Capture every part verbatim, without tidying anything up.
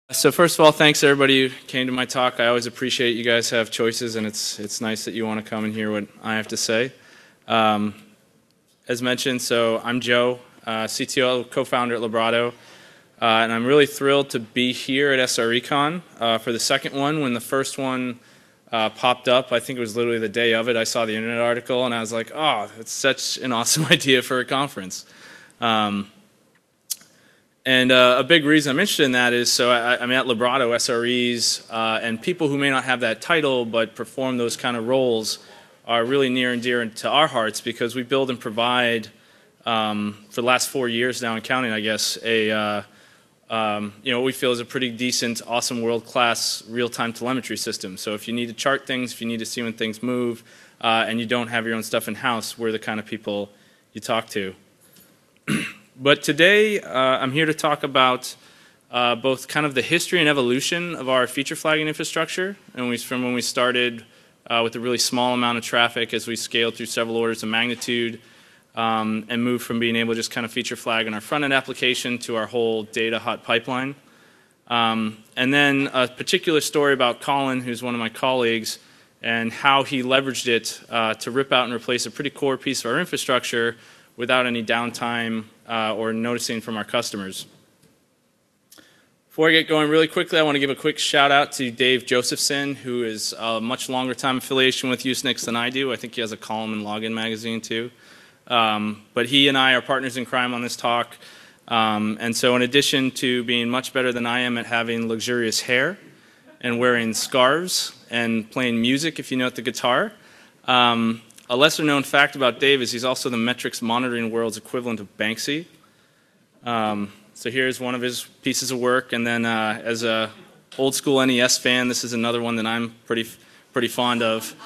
So first of all, thanks everybody who came to my talk. I always appreciate you guys have choices, and it's it's nice that you want to come and hear what I have to say. Um, as mentioned, so I'm Joe, uh, C T O, co-founder at Librato, uh, and I'm really thrilled to be here at SRECon uh, for the second one. When the first one uh, popped up, I think it was literally the day of it, I saw the internet article, and I was like, oh, that's such an awesome idea for a conference. Um, And uh, a big reason I'm interested in that is, so I, I'm at Librato, S R Es, uh, and people who may not have that title but perform those kind of roles are really near and dear to our hearts because we build and provide, um, for the last four years now and counting, I guess, a uh, um, you know what we feel is a pretty decent, awesome, world-class real-time telemetry system. So if you need to chart things, if you need to see when things move, uh, and you don't have your own stuff in-house, we're the kind of people you talk to. But today, uh, I'm here to talk about uh, both kind of the history and evolution of our feature flagging infrastructure, and we, from when we started uh, with a really small amount of traffic as we scaled through several orders of magnitude um, and moved from being able to just kind of feature flag in our front-end application to our whole data hot pipeline. Um, and then a particular story about Colin, who's one of my colleagues, and how he leveraged it uh, to rip out and replace a pretty core piece of our infrastructure without any downtime uh, or noticing from our customers. Before I get going really quickly, I want to give a quick shout out to Dave Josephson, who is a much longer time affiliation with Usenix than I do. I think he has a column in Login magazine too. Um, but he and I are partners in crime on this talk. Um, and so in addition to being much better than I am at having luxurious hair and wearing scarves and playing music if you note the guitar, um, a lesser-known fact about Dave is he's also the metrics monitoring world's equivalent of Banksy. Um, so here's one of his pieces of work, and then uh, as a old-school N E S fan, this is another one that I'm pretty pretty fond of.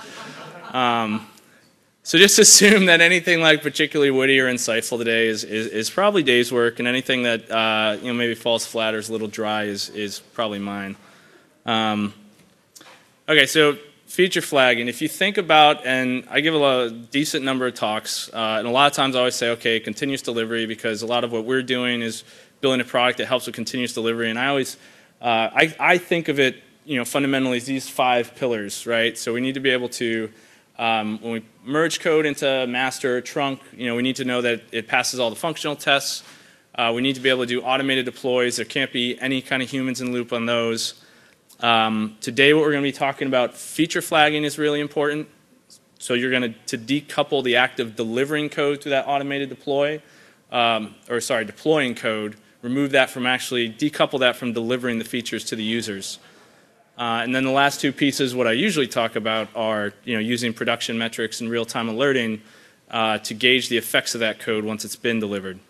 Um, so just assume that anything like particularly witty or insightful today is is, is probably Dave's work, and anything that uh, you know maybe falls flat or is a little dry is is probably mine. Um, okay, so. Feature flagging, if you think about, and I give a, lot, a decent number of talks, uh, and a lot of times I always say, okay, continuous delivery, because a lot of what we're doing is building a product that helps with continuous delivery, and I always, uh, I, I think of it, you know, fundamentally as these five pillars, right? So we need to be able to, um, when we merge code into master or trunk, you know, we need to know that it passes all the functional tests. Uh, we need to be able to do automated deploys. There can't be any kind of humans in the loop on those. Um, today what we're going to be talking about, feature flagging is really important. So you're going to, to decouple the act of delivering code to that automated deploy, um, or sorry, deploying code, remove that from actually, decouple that from delivering the features to the users. Uh, and then the last two pieces, what I usually talk about are you know, using production metrics and real-time alerting uh, to gauge the effects of that code once it's been delivered.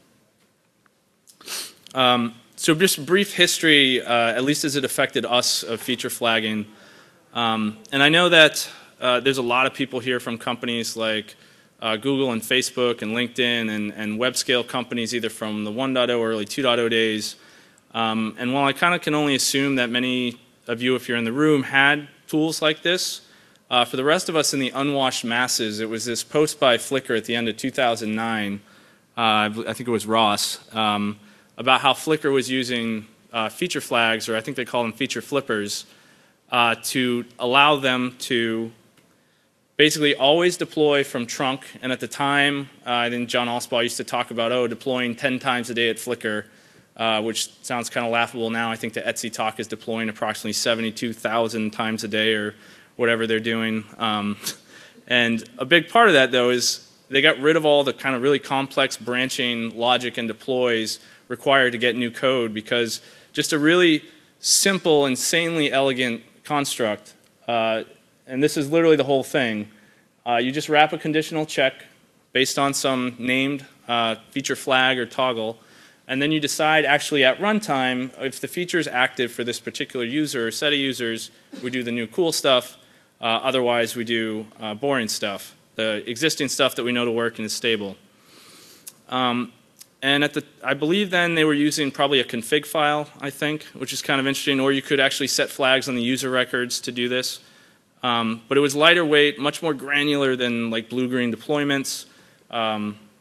Um, So just brief history, uh, at least as it affected us, of feature flagging. Um, and I know that uh, there's a lot of people here from companies like uh, Google and Facebook and LinkedIn and, and web scale companies, either from the one point oh or early two point oh days. Um, and while I kind of can only assume that many of you, if you're in the room, had tools like this, uh, for the rest of us in the unwashed masses, it was this post by Flickr at the end of two thousand nine, uh, I think it was Ross, um, about how Flickr was using uh, feature flags, or I think they call them feature flippers, uh, to allow them to basically always deploy from trunk. And at the time, uh, I think John Allspaw used to talk about, oh, deploying ten times a day at Flickr, uh, which sounds kind of laughable now. I think the Etsy talk is deploying approximately seventy-two thousand times a day or whatever they're doing. Um, and a big part of that, though, is they got rid of all the kind of really complex branching logic and deploys required to get new code, because just a really simple, insanely elegant construct, uh, and this is literally the whole thing, uh, you just wrap a conditional check based on some named uh, feature flag or toggle, and then you decide actually at runtime if the feature is active for this particular user or set of users, we do the new cool stuff, uh, otherwise we do uh, boring stuff, the existing stuff that we know to work and is stable. Um, And at the, I believe then they were using probably a config file, I think, which is kind of interesting, or you could actually set flags on the user records to do this. Um, but it was lighter weight, much more granular than like blue-green deployments. Um,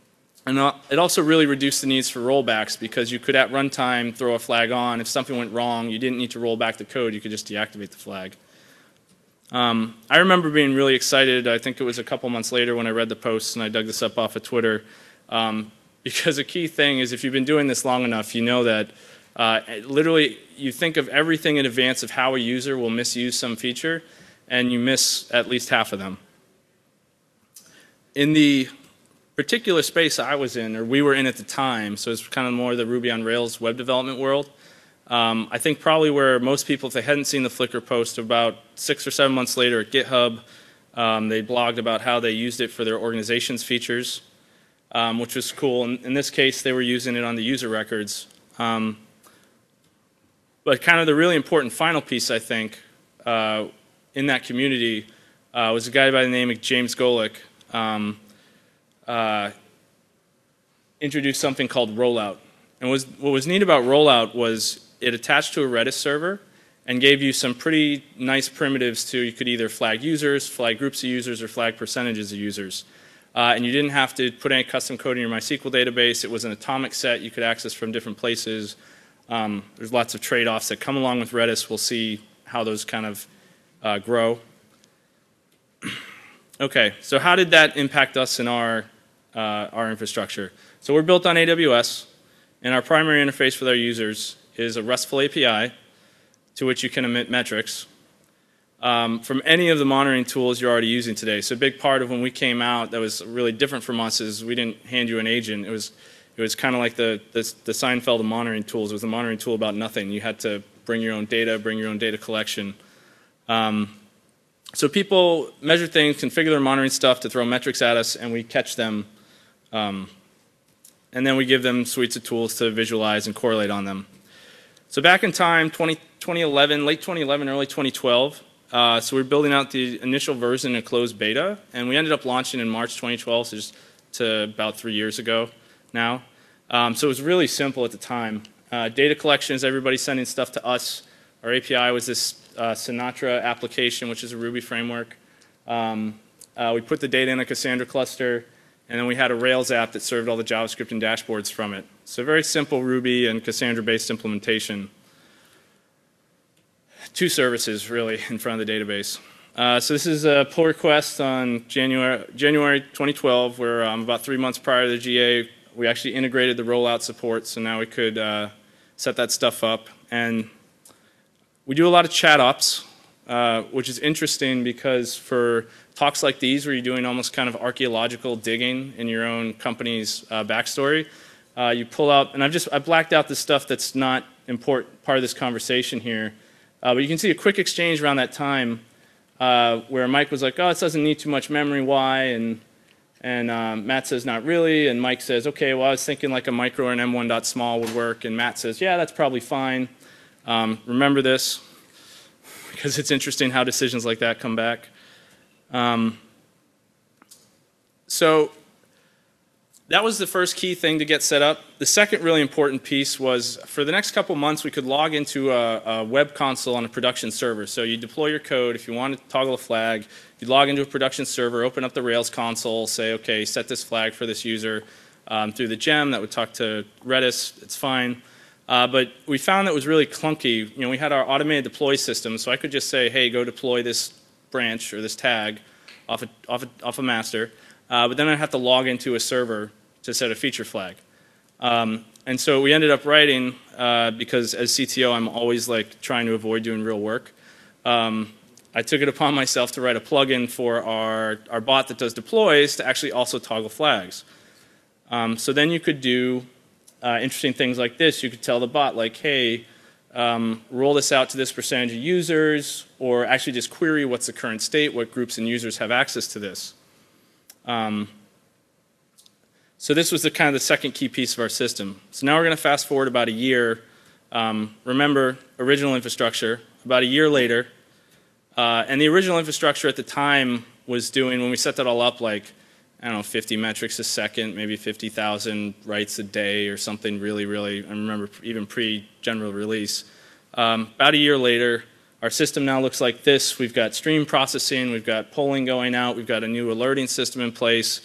And it also really reduced the needs for rollbacks because you could at runtime throw a flag on. If something went wrong, you didn't need to roll back the code. You could just deactivate the flag. Um, I remember being really excited. I think it was a couple months later when I read the post and I dug this up off of Twitter. Um, because a key thing is if you've been doing this long enough, you know that uh, literally you think of everything in advance of how a user will misuse some feature, and you miss at least half of them. In the particular space I was in, or we were in at the time, so it's kind of more the Ruby on Rails web development world. Um, I think probably where most people, if they hadn't seen the Flickr post, about six or seven months later at GitHub, um, they blogged about how they used it for their organization's features, um, which was cool. In, in this case, they were using it on the user records. Um, but kind of the really important final piece, I think, uh, in that community uh, was a guy by the name of James Golick. Um, Uh, introduced something called Rollout. And was, what was neat about Rollout was it attached to a Redis server and gave you some pretty nice primitives to, you could either flag users, flag groups of users, or flag percentages of users. Uh, and you didn't have to put any custom code in your MySQL database. It was an atomic set you could access from different places. Um, there's lots of trade-offs that come along with Redis. We'll see how those kind of uh, grow. Okay, so how did that impact us in our Uh, our infrastructure? So we're built on A W S, and our primary interface with our users is a RESTful A P I to which you can emit metrics um, from any of the monitoring tools you're already using today. So a big part of when we came out that was really different from us is we didn't hand you an agent. It was it was kind of like the, the the Seinfeld of monitoring tools. It was a monitoring tool about nothing. You had to bring your own data, bring your own data collection. Um, so people measure things, configure their monitoring stuff to throw metrics at us, and we catch them. Um, and then we give them suites of tools to visualize and correlate on them. So back in time, twenty eleven, late twenty eleven, early twenty twelve, uh, so we were building out the initial version in closed beta, and we ended up launching in March twenty twelve, so just to about three years ago now. Um, so it was really simple at the time. Uh, data collection is everybody sending stuff to us. Our A P I was this uh, Sinatra application, which is a Ruby framework. Um, uh, we put the data in a Cassandra cluster. And then we had a Rails app that served all the JavaScript and dashboards from it. So very simple Ruby and Cassandra-based implementation. Two services, really, in front of the database. Uh, so this is a pull request on January, January twenty twelve, where um, about three months prior to the G A, we actually integrated the rollout support, so now we could uh, set that stuff up. And we do a lot of chat ops, uh, which is interesting because for talks like these where you're doing almost kind of archaeological digging in your own company's uh, backstory, uh, you pull out, and I've just I blacked out the stuff that's not important part of this conversation here, uh, but you can see a quick exchange around that time uh, where Mike was like, oh, this doesn't need too much memory, why? And and um, Matt says, not really, and Mike says, okay, well, I was thinking like a micro or an M one dot small would work, and Matt says, yeah, that's probably fine. Um, remember this, because it's interesting how decisions like that come back. Um, so that was the first key thing to get set up. The second really important piece was for the next couple months we could log into a, a web console on a production server. So you deploy your code. If you want to toggle a flag, you log into a production server, open up the Rails console, say, okay, set this flag for this user um, through the gem. That would talk to Redis. It's fine. Uh, but we found that was really clunky. You know, we had our automated deploy system, so I could just say, hey, go deploy this branch or this tag off a, off a, off a master, uh, but then I'd have to log into a server to set a feature flag. Um, and so we ended up writing, uh, because as C T O I'm always like trying to avoid doing real work, um, I took it upon myself to write a plugin for our, our bot that does deploys to actually also toggle flags. Um, so then you could do uh, interesting things like this. You could tell the bot like, hey, Um, roll this out to this percentage of users, or actually just query what's the current state, what groups and users have access to this. Um, so this was the kind of the second key piece of our system. So now we're going to fast forward about a year. Um, remember, original infrastructure, about a year later. Uh, and the original infrastructure at the time was doing, when we set that all up, like, I don't know, fifty metrics a second, maybe fifty thousand writes a day or something really, really, I remember even pre-general release. Um, about a year later, our system now looks like this. We've got stream processing, we've got polling going out, we've got a new alerting system in place.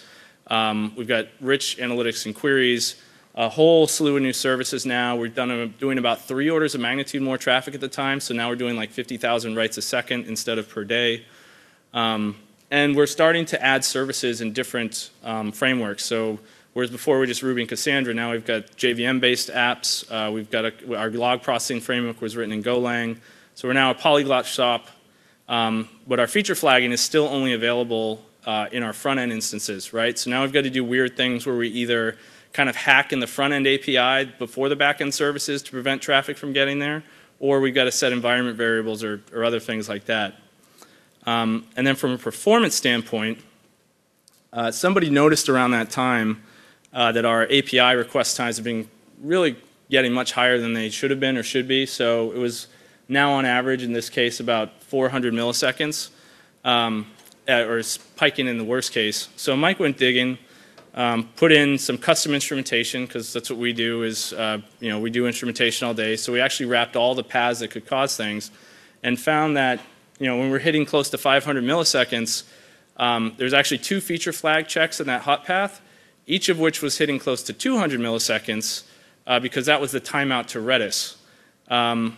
Um, we've got rich analytics and queries, a whole slew of new services now. We've done doing about three orders of magnitude more traffic at the time, so now we're doing like fifty thousand writes a second instead of per day. Um, and we're starting to add services in different um, frameworks. So whereas before we were just Ruby and Cassandra, now we've got J V M-based apps. Uh, we've got a, our log processing framework was written in Golang. So we're now a polyglot shop, um, but our feature flagging is still only available uh, in our front-end instances, right? So now we've got to do weird things where we either kind of hack in the front-end A P I before the back-end services to prevent traffic from getting there, or we've got to set environment variables or, or other things like that. Um, and then from a performance standpoint, uh, somebody noticed around that time uh, that our A P I request times have been really getting much higher than they should have been or should be. So it was now on average, in this case, about four hundred milliseconds, um, or spiking in the worst case. So Mike went digging, um, put in some custom instrumentation, because that's what we do is, uh, you know, we do instrumentation all day. So we actually wrapped all the paths that could cause things and found that, you know, when we're hitting close to five hundred milliseconds, um, there's actually two feature flag checks in that hot path, each of which was hitting close to two hundred milliseconds uh, because that was the timeout to Redis. Um,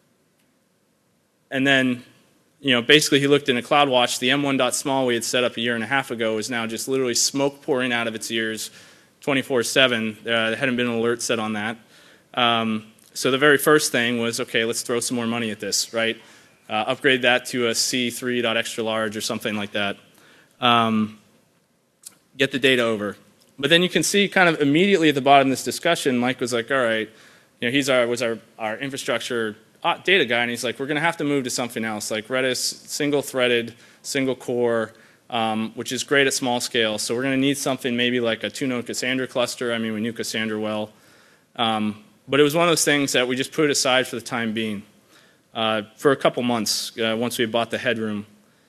and then, you know, basically he looked in a CloudWatch, the M one dot small we had set up a year and a half ago is now just literally smoke pouring out of its ears twenty-four seven. Uh, there hadn't been an alert set on that. Um, so the very first thing was, okay, let's throw some more money at this, right? Uh, upgrade that to a C three extra large or something like that. Um, get the data over. But then you can see kind of immediately at the bottom of this discussion, Mike was like, all right, you know, he's our, was our, our infrastructure data guy, and he's like, we're going to have to move to something else, like Redis, single-threaded, single-core, um, which is great at small scale. So we're going to need something maybe like a two-node Cassandra cluster. I mean, we knew Cassandra well. Um, but it was one of those things that we just put aside for the time being. Uh, for a couple months uh, once we bought the headroom.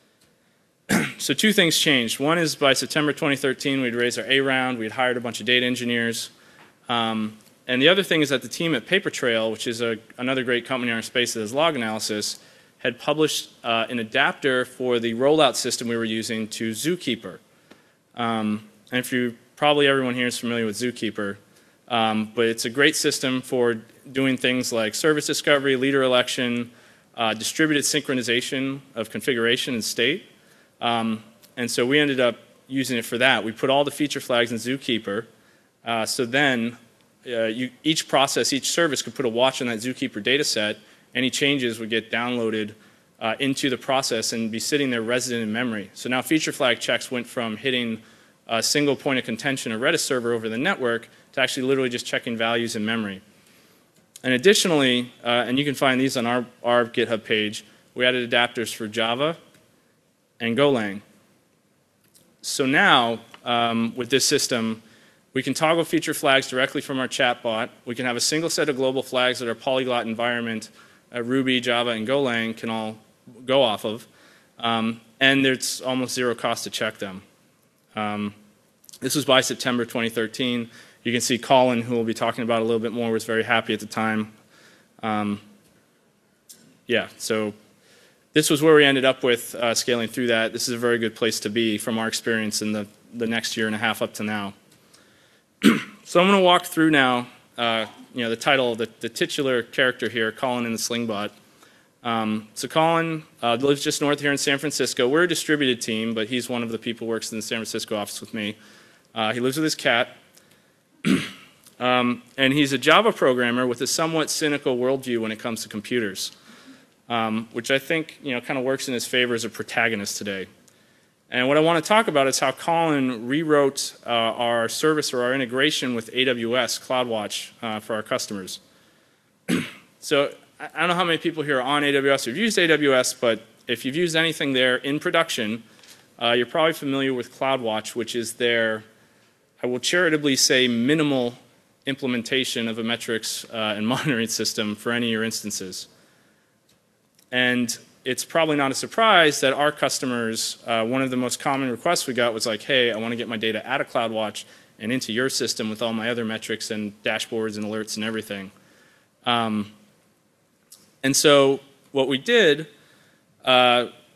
So two things changed. One is by September twenty thirteen, we'd raised our A round. We'd hired a bunch of data engineers. Um, and the other thing is that the team at Papertrail, which is a, another great company in our space that does log analysis, had published uh, an adapter for the rollout system we were using to Zookeeper. Um, and if you, probably everyone here is familiar with Zookeeper. Um, but it's a great system for doing things like service discovery, leader election, uh, distributed synchronization of configuration and state. Um, and so we ended up using it for that. We put all the feature flags in Zookeeper. Uh, so then uh, you, each process, each service could put a watch on that Zookeeper data set. Any changes would get downloaded uh, into the process and be sitting there resident in memory. So now feature flag checks went from hitting a single point of contention, a Redis server over the network, to actually literally just checking values in memory. And additionally, uh, and you can find these on our, our GitHub page, we added adapters for Java and Golang. So now, um, with this system, we can toggle feature flags directly from our chatbot. We can have a single set of global flags that our polyglot environment, uh, Ruby, Java, and Golang can all go off of. Um, and there's almost zero cost to check them. Um, this was by September twenty thirteen. You can see Colin, who we'll be talking about a little bit more, was very happy at the time. Um, yeah, so this was where we ended up with uh, scaling through that. This is a very good place to be from our experience in the, the next year and a half up to now. So I'm going to walk through now, uh, you know, the title, the, the titular character here, Colin in the Slingbot. Um, so Colin uh, lives just north here in San Francisco. We're a distributed team, but he's one of the people who works in the San Francisco office with me. Uh, he lives with his cat. um, and he's a Java programmer with a somewhat cynical worldview when it comes to computers, um, which I think, you know, kind of works in his favor as a protagonist today. And what I want to talk about is how Colin rewrote uh, our service or our integration with A W S CloudWatch uh, for our customers. So I don't know how many people here are on A W S or have used A W S, but if you've used anything there in production, uh, you're probably familiar with CloudWatch, which is their, I will charitably say, minimal implementation of a metrics uh, and monitoring system for any of your instances. And it's probably not a surprise that our customers, uh, one of the most common requests we got was like, hey, I want to get my data out of CloudWatch and into your system with all my other metrics and dashboards and alerts and everything. Um, and so what we did uh,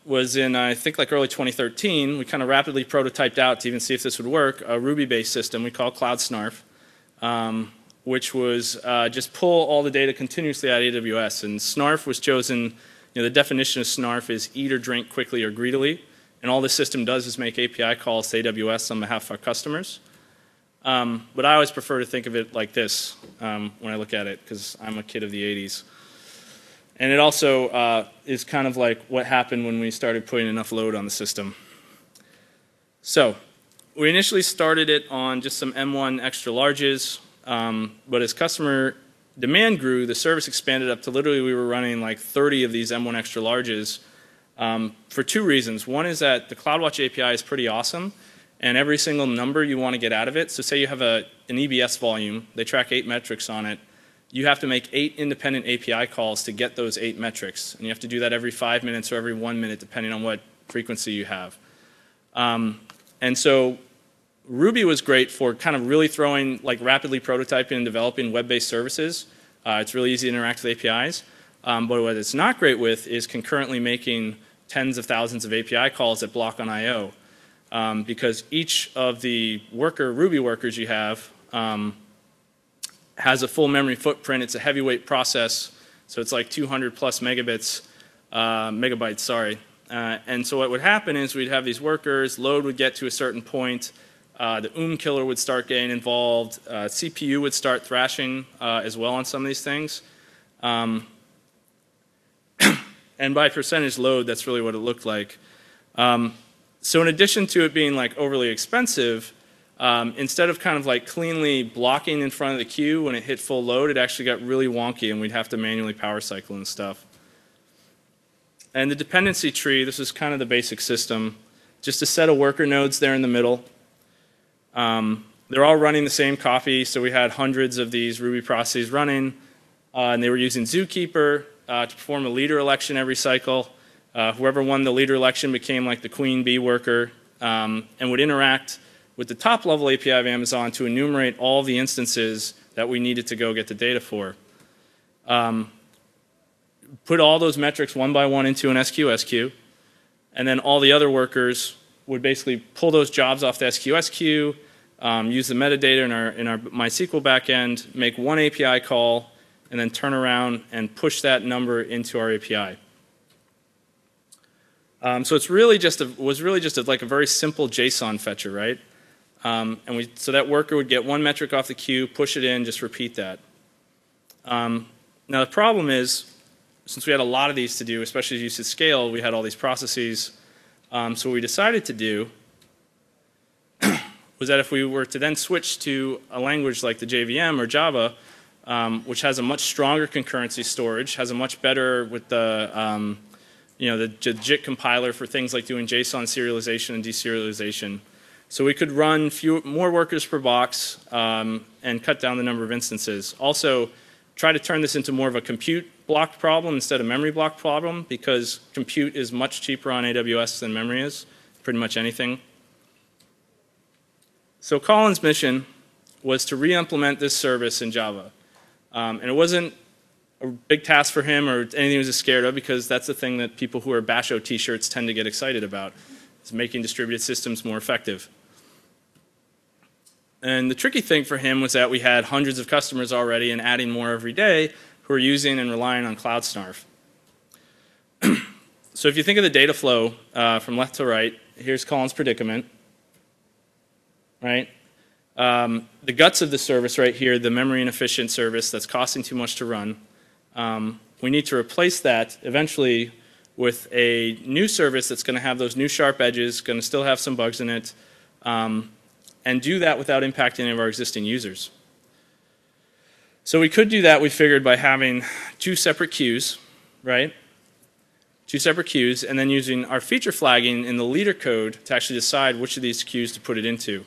was in, I think, like early twenty thirteen. We kind of rapidly prototyped out to even see if this would work, a Ruby-based system we call Cloud Snarf, um, which was uh, just pull all the data continuously out of A W S. And Snarf was chosen, you know, the definition of Snarf is eat or drink quickly or greedily. And all this system does is make A P I calls to A W S on behalf of our customers. Um, but I always prefer to think of it like this um, when I look at it, because I'm a kid of the eighties. And it also uh, is kind of like what happened when we started putting enough load on the system. So we initially started it on just some M one extra larges, um, but as customer demand grew, the service expanded up to literally we were running like thirty of these M one extra larges um, for two reasons. One is that the CloudWatch A P I is pretty awesome, and every single number you want to get out of it. So say you have a, an E B S volume, they track eight metrics on it. You have to make eight independent A P I calls to get those eight metrics. And you have to do that every five minutes or every one minute, depending on what frequency you have. Um, and so Ruby was great for kind of really throwing, like rapidly prototyping and developing web-based services. Uh, it's really easy to interact with A P Is. Um, but what it's not great with is concurrently making tens of thousands of A P I calls that block on I O. Um, because each of the worker, Ruby workers you have, um, has a full memory footprint. It's a heavyweight process, so it's like two hundred plus megabits, uh, megabytes, sorry. Uh, and so what would happen is we'd have these workers, load would get to a certain point, uh, the O O M killer would start getting involved, uh, C P U would start thrashing uh, as well on some of these things. Um, and by percentage load, that's really what it looked like. Um, so in addition to it being like overly expensive, Um, instead of kind of like cleanly blocking in front of the queue when it hit full load, it actually got really wonky and we'd have to manually power cycle and stuff. And the dependency tree, this is kind of the basic system. Just a set of worker nodes there in the middle. Um, they're all running the same copy, so we had hundreds of these Ruby processes running, uh, and they were using Zookeeper uh, to perform a leader election every cycle. Uh, whoever won the leader election became like the queen bee worker um, and would interact with the top level A P I of Amazon to enumerate all the instances that we needed to go get the data for. Um, put all those metrics one by one into an S Q S queue, and then all the other workers would basically pull those jobs off the S Q S queue, um, use the metadata in our, in our MySQL backend, make one A P I call, and then turn around and push that number into our A P I. Um, so it's really just a, was really just a, like a very simple JSON fetcher, right? Um, and we, so that worker would get one metric off the queue, push it in, just repeat that. Um, now the problem is, since we had a lot of these to do, especially as you said scale, we had all these processes. Um, so what we decided to do was that if we were to then switch to a language like the J V M or Java, um, which has a much stronger concurrency storage, has a much better with the um, you know the J I T compiler for things like doing JSON serialization and deserialization. So we could run few, more workers per box um, and cut down the number of instances. Also, try to turn this into more of a compute block problem instead of memory block problem, because compute is much cheaper on A W S than memory is, pretty much anything. So Colin's mission was to re-implement this service in Java. Um, and it wasn't a big task for him or anything he was scared of, because that's the thing that people who are Basho t-shirts tend to get excited about, is making distributed systems more effective. And the tricky thing for him was that we had hundreds of customers already and adding more every day who are using and relying on Cloud Snarf. So if you think of the data flow uh, from left to right, here's Colin's predicament, right? Um, the guts of the service right here, the memory inefficient service that's costing too much to run, um, we need to replace that eventually with a new service that's going to have those new sharp edges, going to still have some bugs in it, um, and do that without impacting any of our existing users. So we could do that, we figured, by having two separate queues, right? Two separate queues, and then using our feature flagging in the leader code to actually decide which of these queues to put it into.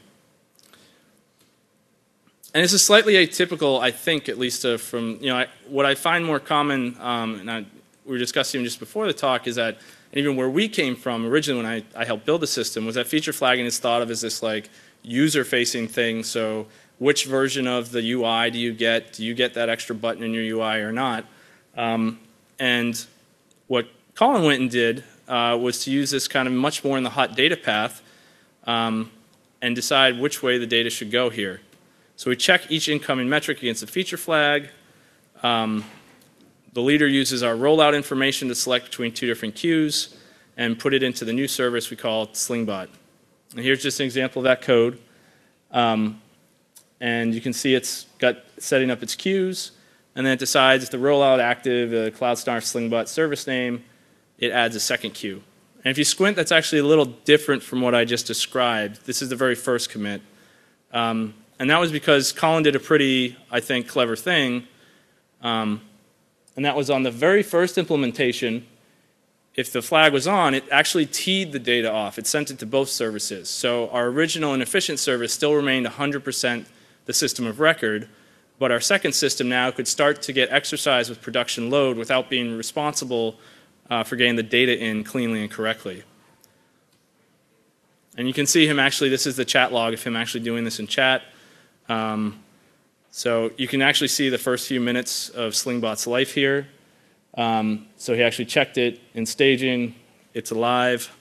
And this is slightly atypical, I think, at least uh, from, you know, I, what I find more common, um, and I, we were discussing just before the talk, is that even where we came from originally when I, I helped build the system, was that feature flagging is thought of as this like user-facing thing. So which version of the U I do you get? Do you get that extra button in your U I or not? Um, and what Colin went and did uh, was to use this kind of much more in the hot data path um, and decide which way the data should go here. So we check each incoming metric against a feature flag. Um, the leader uses our rollout information to select between two different queues and put it into the new service we call Slingbot. And here's just an example of that code. Um, and you can see it's got setting up its queues, and then it decides if the rollout active, the CloudStar Slingbot service name, it adds a second queue. And if you squint, that's actually a little different from what I just described. This is the very first commit. Um, and that was because Colin did a pretty, I think, clever thing. Um, and that was on the very first implementation, if the flag was on, it actually teed the data off. It sent it to both services. So our original and efficient service still remained one hundred percent the system of record, but our second system now could start to get exercise with production load without being responsible uh, for getting the data in cleanly and correctly. And you can see him actually, this is the chat log of him actually doing this in chat. Um, so you can actually see the first few minutes of Slingbot's life here. Um, so he actually checked it in staging. It's alive.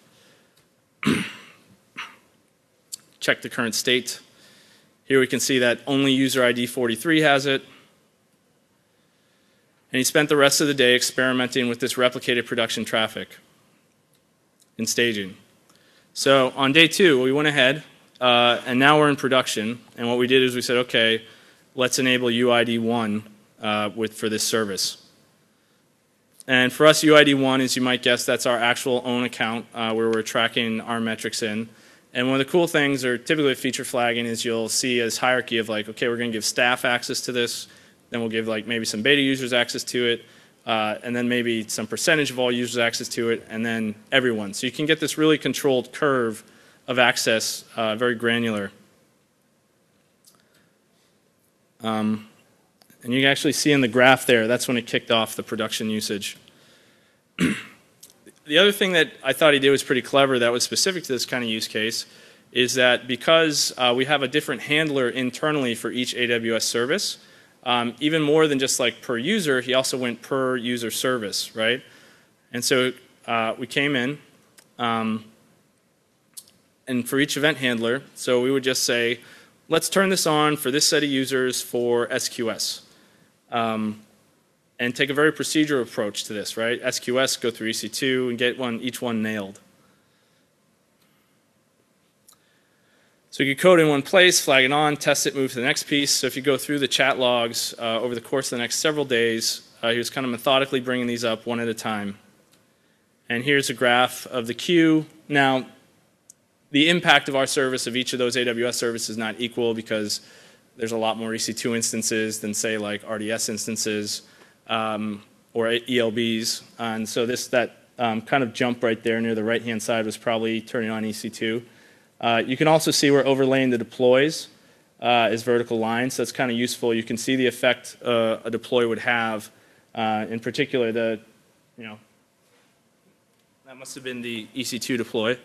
Check the current state. Here we can see that only user I D forty-three has it. And he spent the rest of the day experimenting with this replicated production traffic in staging. So on day two, we went ahead, uh, and now we're in production. And what we did is we said, OK, let's enable U I D one uh, with, for this service. And for us, U I D one, as you might guess, that's our actual own account uh, where we're tracking our metrics in. And one of the cool things, or typically feature flagging, is you'll see as hierarchy of like, okay, we're going to give staff access to this, then we'll give like maybe some beta users access to it, uh, and then maybe some percentage of all users access to it, and then everyone. So you can get this really controlled curve of access, uh, very granular. Um, and you can actually see in the graph there, that's when it kicked off the production usage. The other thing that I thought he did was pretty clever that was specific to this kind of use case is that because uh, we have a different handler internally for each A W S service, um, even more than just like per user, he also went per user service, right? And so uh, we came in, um, and for each event handler, so we would just say, let's turn this on for this set of users for S Q S. Um, and take a very procedural approach to this, right? S Q S, go through E C two, and get one, each one nailed. So you could code in one place, flag it on, test it, move to the next piece. So if you go through the chat logs uh, over the course of the next several days, uh, he was kind of methodically bringing these up one at a time. And here's a graph of the queue. Now, the impact of our service of each of those A W S services is not equal because there's a lot more E C two instances than, say, like R D S instances. Um, or E L Bs, and so this that um, kind of jump right there near the right-hand side was probably turning on E C two. Uh, you can also see we're overlaying the deploys uh, as vertical lines. So that's kind of useful. You can see the effect uh, a deploy would have. Uh, in particular, the you know that must have been the E C two deploy.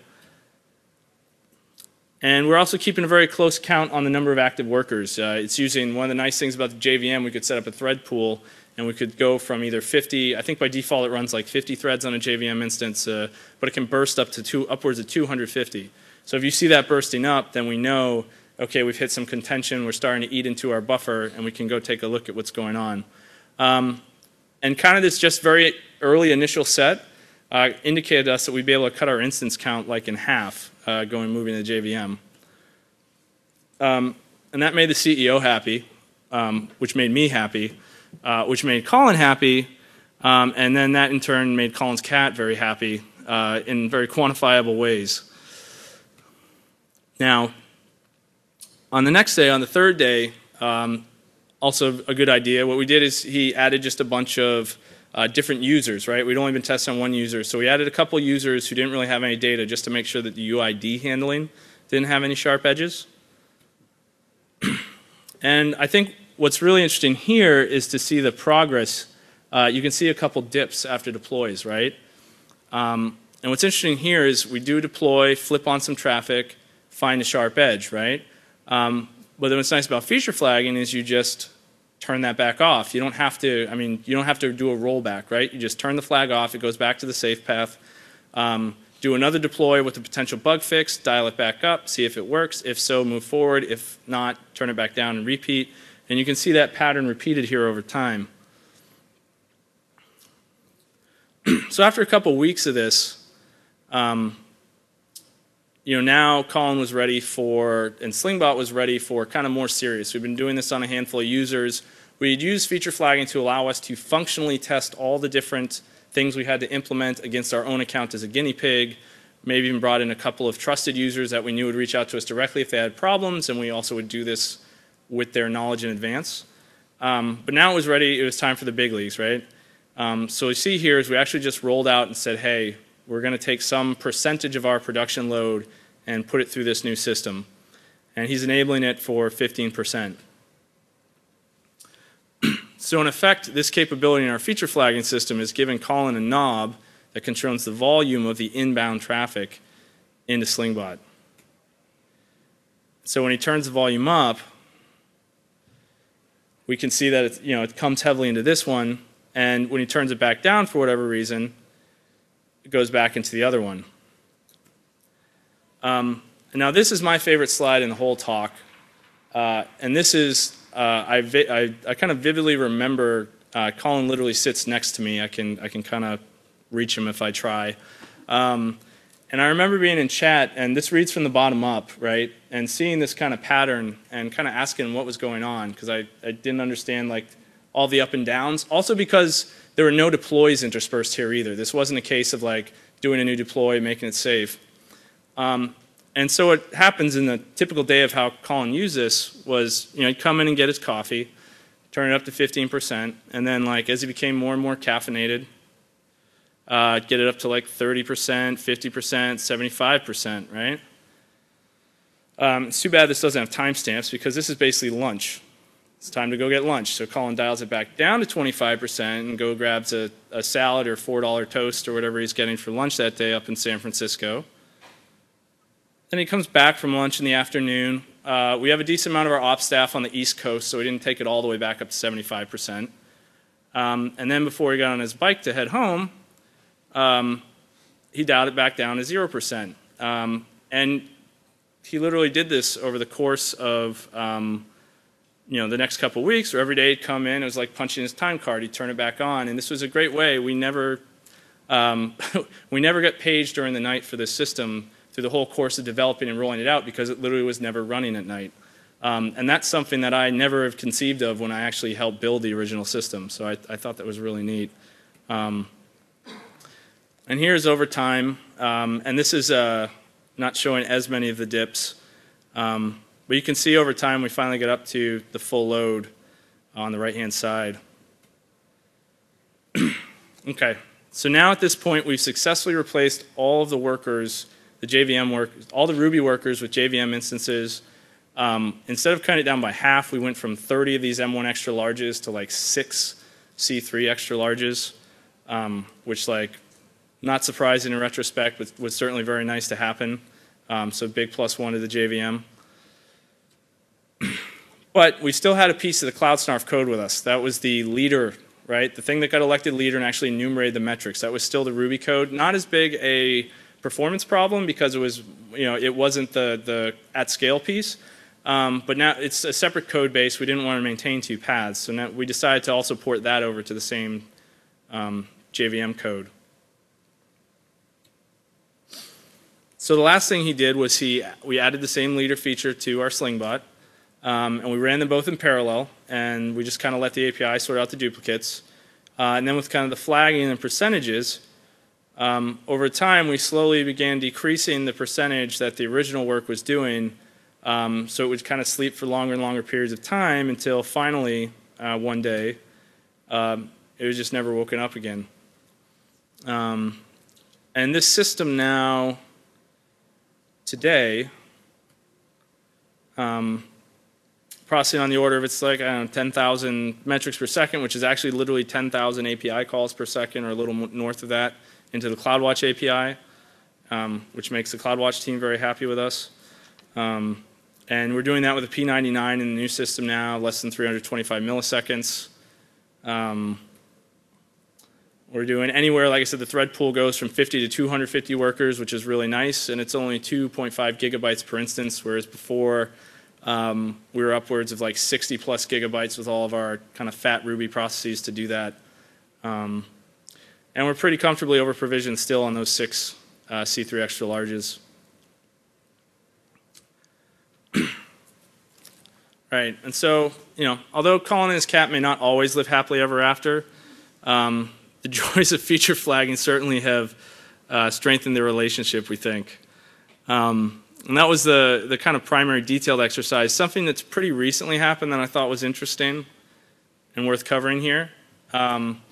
And we're also keeping a very close count on the number of active workers. Uh, it's using one of the nice things about the J V M. We could set up a thread pool. And we could go from either fifty, I think by default it runs like fifty threads on a J V M instance, uh, but it can burst up to two, upwards of two hundred fifty. So if you see that bursting up, then we know, okay, we've hit some contention, we're starting to eat into our buffer, and we can go take a look at what's going on. Um, and kind of this just very early initial set uh, indicated to us that we'd be able to cut our instance count like in half uh, going moving to the J V M. Um, and that made the C E O happy, um, which made me happy. Uh, which made Colin happy, um, and then that in turn made Colin's cat very happy uh, in very quantifiable ways. Now, on the next day, on the third day, um, also a good idea, what we did is he added just a bunch of uh, different users, right? We'd only been testing on one user, so we added a couple users who didn't really have any data just to make sure that the U I D handling didn't have any sharp edges. And I think what's really interesting here is to see the progress. Uh, you can see a couple dips after deploys, right? Um, and what's interesting here is we do deploy, flip on some traffic, find a sharp edge, right? Um, but then what's nice about feature flagging is you just turn that back off. You don't have to, I mean, you don't have to do a rollback, right? You just turn the flag off, it goes back to the safe path. Um, do another deploy with a potential bug fix, dial it back up, see if it works. If so, move forward. If not, turn it back down and repeat. And you can see that pattern repeated here over time. So after a couple weeks of this, um, you know, now Colin was ready for, and Slingbot was ready for kind of more serious. We've been doing this on a handful of users. We'd use feature flagging to allow us to functionally test all the different things we had to implement against our own account as a guinea pig. Maybe even brought in a couple of trusted users that we knew would reach out to us directly if they had problems, and we also would do this with their knowledge in advance. Um, but now it was ready, it was time for the big leagues, right? Um, so what you see here is we actually just rolled out and said, hey, we're going to take some percentage of our production load and put it through this new system. And he's enabling it for fifteen percent. So in effect, this capability in our feature flagging system is giving Colin a knob that controls the volume of the inbound traffic into Slingbot. So when he turns the volume up, we can see that it, you know, it comes heavily into this one, and when he turns it back down for whatever reason, it goes back into the other one. Um, now this is my favorite slide in the whole talk, uh, and this is Uh, I, I, I kind of vividly remember uh, Colin literally sits next to me. I can, I can kind of reach him if I try. Um, and I remember being in chat, and this reads from the bottom up, right? And seeing this kind of pattern and kind of asking what was going on, because I, I didn't understand like all the up and downs. Also because there were no deploys interspersed here either. This wasn't a case of like doing a new deploy, making it safe. Um, And so what happens in the typical day of how Colin used this was, you know, he'd come in and get his coffee, turn it up to fifteen percent, and then like as he became more and more caffeinated, uh, get it up to like thirty percent, fifty percent, seventy-five percent, right? Um, it's too bad this doesn't have timestamps because this is basically lunch. It's time to go get lunch. So Colin dials it back down to twenty-five percent and go grabs a, a salad or four dollar toast or whatever he's getting for lunch that day up in San Francisco. Then he comes back from lunch in the afternoon. Uh, we have a decent amount of our ops staff on the East Coast, so we didn't take it all the way back up to seventy-five percent. Um, and then before he got on his bike to head home, um, he dialed it back down to zero percent. Um, and he literally did this over the course of um, you know, the next couple of weeks, or every day he'd come in, it was like punching his time card, he'd turn it back on. And this was a great way. We never, um, we never got paged during the night for this system through the whole course of developing and rolling it out because it literally was never running at night. Um, and that's something that I never have conceived of when I actually helped build the original system. So I, I thought that was really neat. Um, and here's over time. Um, and this is uh, not showing as many of the dips. Um, but you can see over time we finally get up to the full load on the right-hand side. Okay. So now at this point we've successfully replaced all of the workers, the J V M work, all the Ruby workers with J V M instances. Um, instead of cutting it down by half, we went from thirty of these M one extra larges to like six C three extra larges, um, which like not surprising in retrospect, but was certainly very nice to happen. Um, so big plus one to the J V M. But we still had a piece of the CloudSnarf code with us. That was the leader, right? The thing that got elected leader and actually enumerated the metrics. That was still the Ruby code. Not as big a performance problem because it was, you know, it wasn't the, the at scale piece. Um, but now it's a separate code base. We didn't want to maintain two paths. So now we decided to also port that over to the same um, J V M code. So the last thing he did was he, we added the same leader feature to our Slingbot. Um, and we ran them both in parallel. And we just kind of let the A P I sort out the duplicates. Uh, and then with kind of the flagging and percentages, Um, over time, we slowly began decreasing the percentage that the original work was doing, um, so it would kind of sleep for longer and longer periods of time until finally, uh, one day, um, it was just never woken up again. Um, and this system now, today, um, processing on the order of, it's like, I don't know, ten thousand metrics per second, which is actually literally ten thousand A P I calls per second, or a little north of that, into the CloudWatch A P I, um, which makes the CloudWatch team very happy with us. Um, and we're doing that with a P ninety-nine in the new system now, less than three hundred twenty-five milliseconds. Um, we're doing anywhere, like I said, the thread pool goes from fifty to two hundred fifty workers, which is really nice, and it's only two point five gigabytes per instance, whereas before um, we were upwards of like sixty plus gigabytes with all of our kind of fat Ruby processes to do that. Um, and we're pretty comfortably over provisioned still on those six uh, C three extra larges. Right, and so, you know, although Colin and his cat may not always live happily ever after, um, the joys of feature flagging certainly have uh, strengthened the relationship, we think. Um, and that was the, the kind of primary detailed exercise. Something that's pretty recently happened that I thought was interesting and worth covering here um,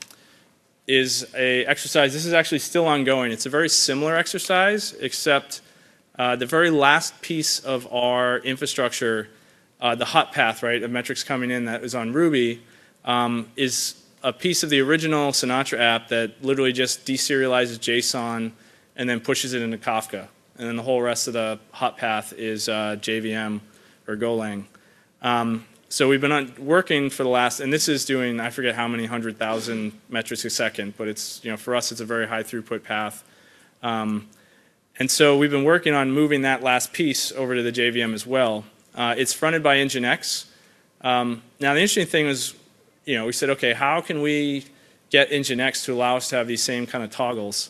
is a exercise. This is actually still ongoing. It's a very similar exercise, except uh, the very last piece of our infrastructure, Uh, the hot path, right, of metrics coming in that is on Ruby, um, is a piece of the original Sinatra app that literally just deserializes JSON and then pushes it into Kafka. And then the whole rest of the hot path is uh, J V M or Golang. Um, so we've been on, working for the last, and this is doing, I forget how many hundred thousand metrics a second, but it's, you know, for us it's a very high throughput path. Um, and so we've been working on moving that last piece over to the J V M as well. Uh, it's fronted by Nginx. Um, now the interesting thing was, you know, we said, okay, how can we get Nginx to allow us to have these same kind of toggles?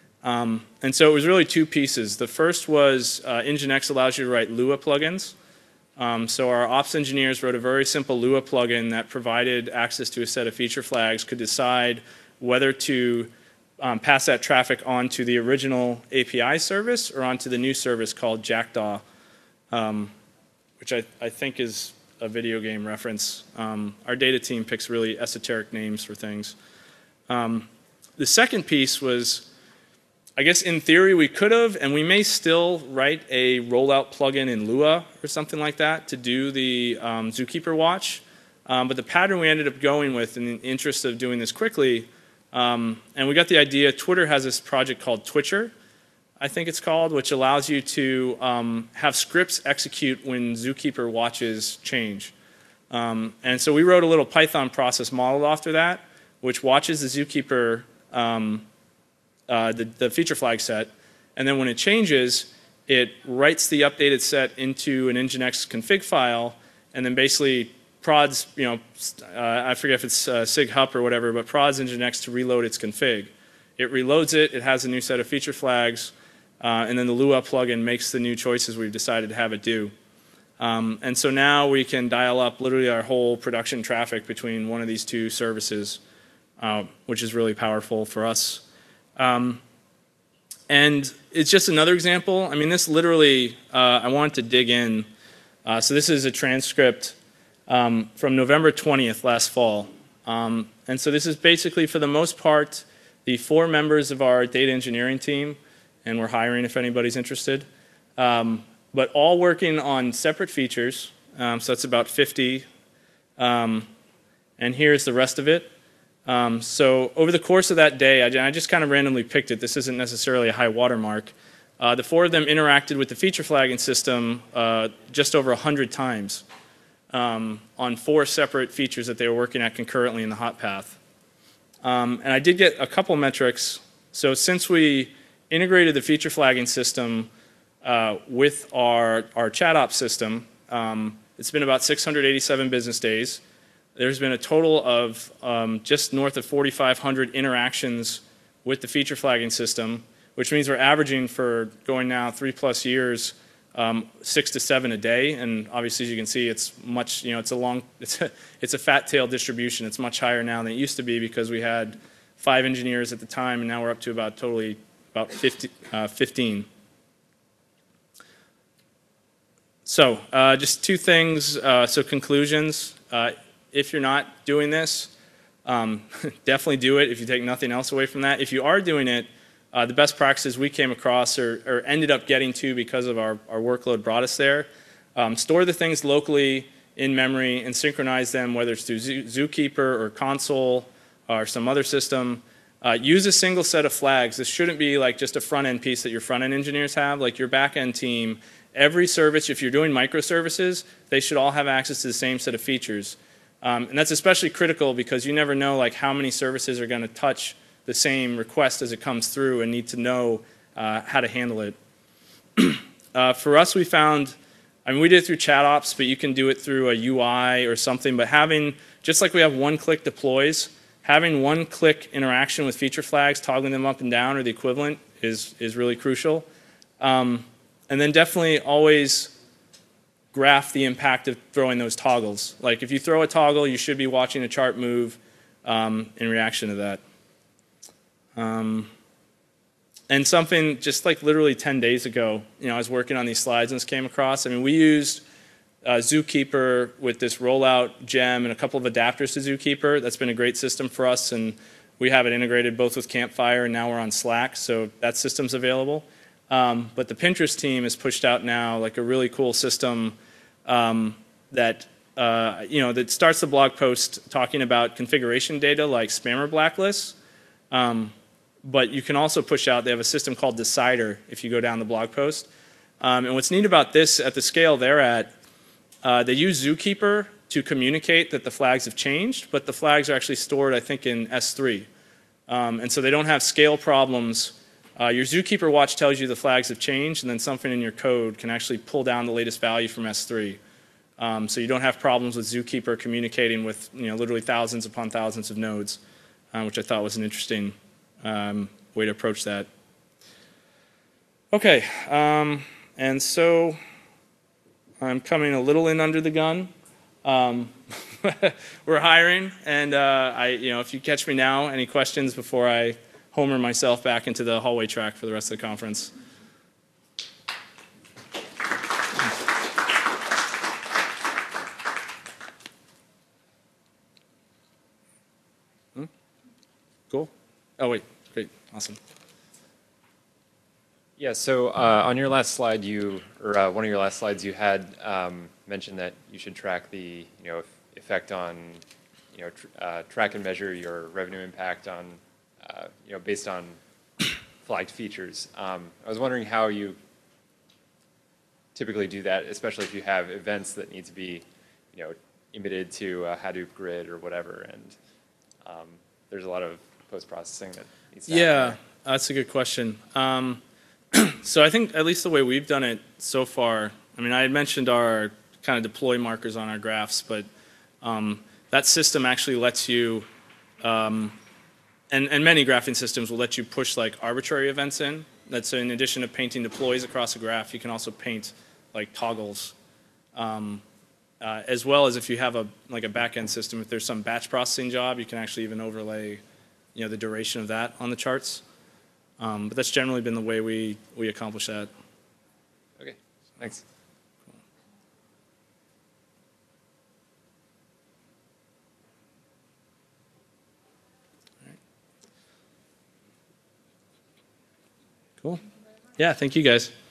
Um, and so it was really two pieces. The first was uh, Nginx allows you to write Lua plugins. Um, so our ops engineers wrote a very simple Lua plugin that provided access to a set of feature flags, could decide whether to um, pass that traffic onto the original A P I service or onto the new service called Jackdaw. Um, which I, I think is a video game reference. Um, our data team picks really esoteric names for things. Um, the second piece was, I guess in theory we could have, and we may still write a rollout plugin in Lua or something like that to do the um, Zookeeper watch. Um, but the pattern we ended up going with in the interest of doing this quickly, um, and we got the idea, Twitter has this project called Twitcher, I think it's called, which allows you to um, have scripts execute when Zookeeper watches change. Um, and so we wrote a little Python process modeled after that, which watches the Zookeeper, um, uh, the, the feature flag set, and then when it changes, it writes the updated set into an Nginx config file, and then basically prods, you know, uh, I forget if it's uh, sig hup or whatever, but prods Nginx to reload its config. It reloads it, it has a new set of feature flags, Uh, and then the Lua plugin makes the new choices we've decided to have it do. Um, and so now we can dial up literally our whole production traffic between one of these two services, uh, which is really powerful for us. Um, and it's just another example. I mean, this literally, uh, I wanted to dig in. Uh, so this is a transcript um, from November twentieth last fall. Um, and so this is basically, for the most part, the four members of our data engineering team, and we're hiring if anybody's interested, um, but all working on separate features, um, so that's about fifty, um, and here's the rest of it. Um, so over the course of that day, I, I just kind of randomly picked it. This isn't necessarily a high watermark. Uh, the four of them interacted with the feature flagging system uh, just over one hundred times um, on four separate features that they were working at concurrently in the hot path. Um, and I did get a couple metrics. So since we integrated the feature flagging system uh, with our, our chat ops system, um, it's been about six hundred eighty-seven business days. There's been a total of um, just north of forty-five hundred interactions with the feature flagging system, which means we're averaging for going now three plus years, um, six to seven a day. And obviously, as you can see, it's much, you know, it's a long, it's a, it's a fat tail distribution. It's much higher now than it used to be because we had five engineers at the time, and now we're up to about totally about fifty, uh, fifteen. So uh, just two things. Uh, so conclusions. Uh, if you're not doing this, um, definitely do it if you take nothing else away from that. If you are doing it, uh, the best practices we came across or, or ended up getting to because of our, our workload brought us there, um, store the things locally in memory and synchronize them, whether it's through Zoo, Zookeeper or Console or some other system. Uh, use a single set of flags. This shouldn't be like just a front-end piece that your front-end engineers have. Like your back-end team, every service, if you're doing microservices, they should all have access to the same set of features. Um, and that's especially critical because you never know like how many services are going to touch the the same request as it comes through and need to know uh, how to handle it. uh, for us, we found, I mean, we did it through ChatOps, but you can do it through a U I or something. But having, just like we have one-click deploys, having one-click interaction with feature flags, toggling them up and down or the equivalent is, is really crucial. Um, and then definitely always graph the impact of throwing those toggles. Like if you throw a toggle, you should be watching a chart move um, in reaction to that. Um, and something just like literally ten days ago, you know, I was working on these slides and this came across. I mean, we used uh, Zookeeper with this rollout gem and a couple of adapters to Zookeeper. That's been a great system for us, and we have it integrated both with Campfire and now we're on Slack, so that system's available. Um, but the Pinterest team has pushed out now like a really cool system um, that uh, you know that starts the blog post talking about configuration data like spammer blacklists. Um, but you can also push out. They have a system called Decider if you go down the blog post. Um, and what's neat about this at the scale they're at, uh, they use Zookeeper to communicate that the flags have changed, but the flags are actually stored, I think, in S three, um, and so they don't have scale problems. Uh, your Zookeeper watch tells you the flags have changed, and then something in your code can actually pull down the latest value from S three. Um, so you don't have problems with Zookeeper communicating with you know, literally thousands upon thousands of nodes, uh, which I thought was an interesting um, way to approach that. Okay, um, and so I'm coming a little in under the gun. Um, we're hiring, and uh, I, you know, if you catch me now, any questions before I homer myself back into the hallway track for the rest of the conference. Hmm? Cool. Oh, wait. Great. Awesome. Yeah, so uh, on your last slide, you, or uh, one of your last slides, you had um, mentioned that you should track the, you know, effect on, you know, tr uh, track and measure your revenue impact on, uh, you know, based on flagged features. Um, I was wondering how you typically do that, especially if you have events that need to be, you know, emitted to a Hadoop grid or whatever, and um, there's a lot of post-processing that needs to happen. Yeah, that's a good question. Um, so I think at least the way we've done it so far, I mean, I had mentioned our kind of deploy markers on our graphs, but um, that system actually lets you um, And, and many graphing systems will let you push like arbitrary events in. That's in addition to painting deploys across a graph, you can also paint like toggles, um, uh, as well as if you have a like a back-end system. If there's some batch processing job, you can actually even overlay, you know, the duration of that on the charts. Um, but that's generally been the way we we accomplish that. Okay, thanks. Cool. Yeah, thank you guys.